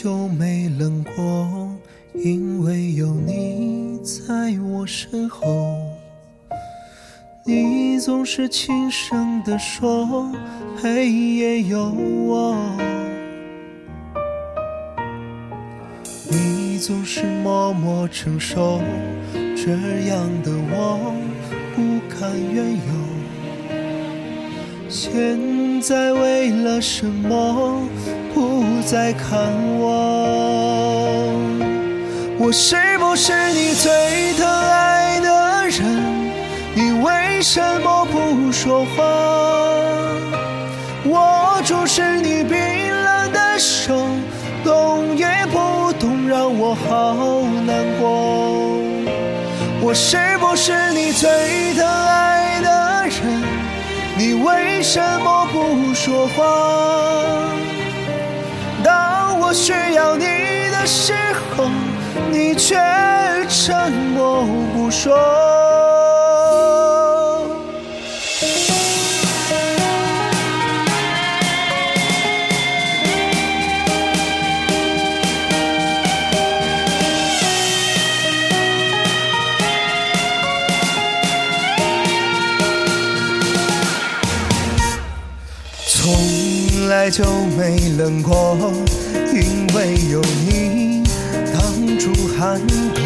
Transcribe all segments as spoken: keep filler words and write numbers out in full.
久没冷过，因为有你在我身后。你总是轻声地说，黑夜有我。你总是默默承受，这样的我不堪缘由。现在为了什么不再看我？我是不是你最疼爱的人？你为什么不说话？握住是你冰冷的手，动也不动，让我好难过。我是不是你最疼爱的人？你为什么不说话？当我需要你的时候，你却沉默不说。从来就没冷过，因为有你挡住寒冬。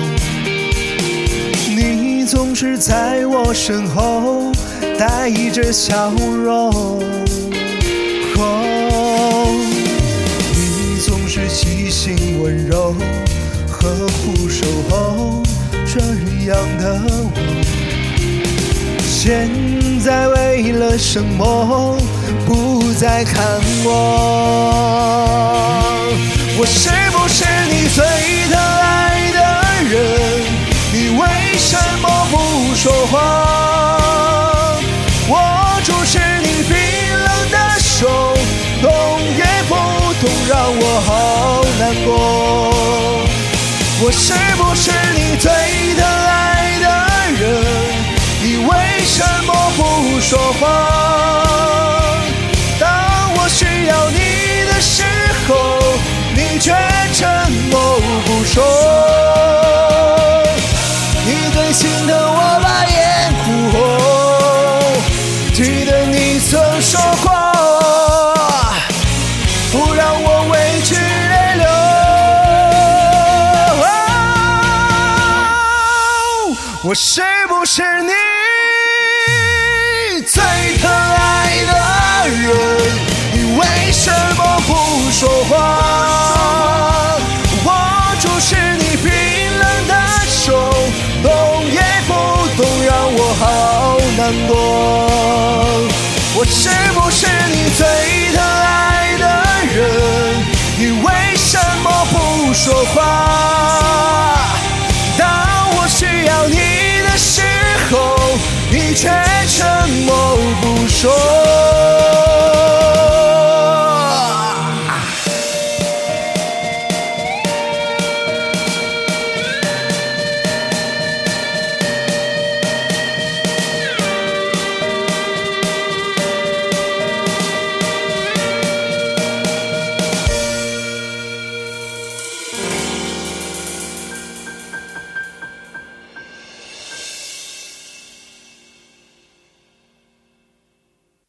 你总是在我身后带着笑容，哦，你总是细心温柔，呵护守候这样的我。现在为了什么不再看我？我是不是你最疼爱的人？你为什么不说话？握住是你冰冷的手，动也不动，让我好难过。我是不是你最疼爱的人？你为什么不说话？当我需要你的时候，你却沉默不说。你最心疼我把眼哭红，记得你曾说过，不让我委屈泪流。哦，我是不是你最疼爱的人？你为什么不说话？握住是你冰冷的手，动也不动，让我好难过。我是不是你最疼爱的人？你为什么不说话？当我需要你的时候，你却沉默